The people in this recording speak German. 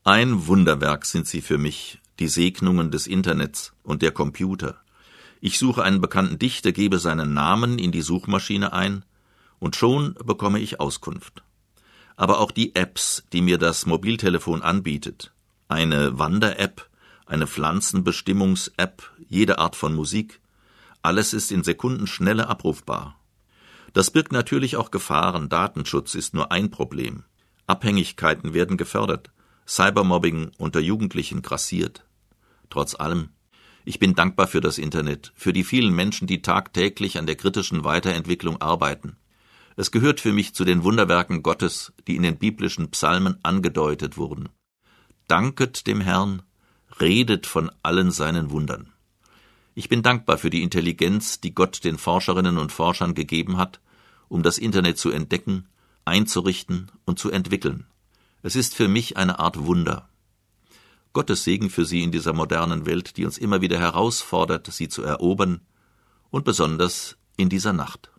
Ein Wunderwerk sind sie für mich, die Segnungen des Internets und der Computer. Ich suche einen bekannten Dichter, gebe seinen Namen in die Suchmaschine ein und schon bekomme ich Auskunft. Aber auch die Apps, die mir das Mobiltelefon anbietet, eine Wander-App, eine Pflanzenbestimmungs-App, jede Art von Musik, alles ist in Sekundenschnelle abrufbar. Das birgt natürlich auch Gefahren, Datenschutz ist nur ein Problem. Abhängigkeiten werden gefördert, Cybermobbing unter Jugendlichen grassiert. Trotz allem, ich bin dankbar für das Internet, für die vielen Menschen, die tagtäglich an der kritischen Weiterentwicklung arbeiten. Es gehört für mich zu den Wunderwerken Gottes, die in den biblischen Psalmen angedeutet wurden. Danket dem Herrn, redet von allen seinen Wundern. Ich bin dankbar für die Intelligenz, die Gott den Forscherinnen und Forschern gegeben hat, um das Internet zu entdecken, einzurichten und zu entwickeln. Es ist für mich eine Art Wunder. Gottes Segen für Sie in dieser modernen Welt, die uns immer wieder herausfordert, sie zu erobern, und besonders in dieser Nacht.